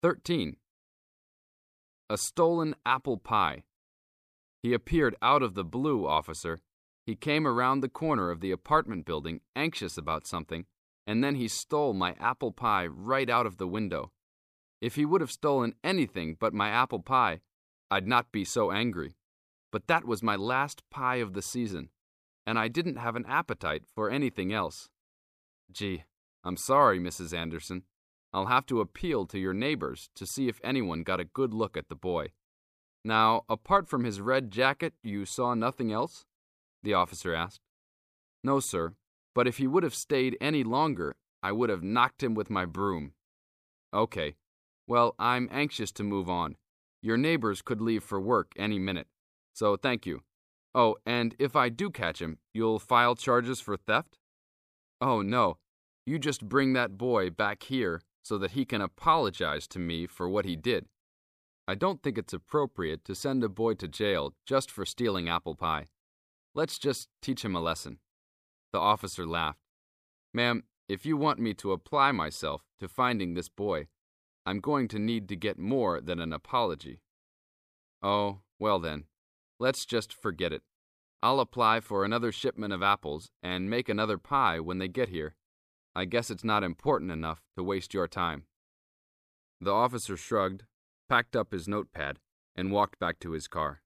13. A stolen apple pie. He appeared out of the blue, officer. He came around the corner of the apartment building, anxious about something, and then he stole my apple pie right out of the window. If he would have stolen anything but my apple pie, I'd not be so angry. But that was my last pie of the season, and I didn't have an appetite for anything else. Gee, I'm sorry, Mrs. Anderson. I'll have to appeal to your neighbors to see if anyone got a good look at the boy. Now, apart from his red jacket, you saw nothing else? The officer asked. No, sir, but if he would have stayed any longer, I would have knocked him with my broom. Okay. Well, I'm anxious to move on. Your neighbors could leave for work any minute, so thank you. Oh, and if I do catch him, you'll file charges for theft? Oh, no. You just bring that boy back here so that he can apologize to me for what he did. I don't think it's appropriate to send a boy to jail just for stealing apple pie. Let's just teach him a lesson. The officer laughed. Ma'am, if you want me to apply myself to finding this boy, I'm going to need to get more than an apology. Oh, well then, let's just forget it. I'll apply for another shipment of apples and make another pie when they get here. I guess it's not important enough to waste your time. The officer shrugged, packed up his notepad, and walked back to his car.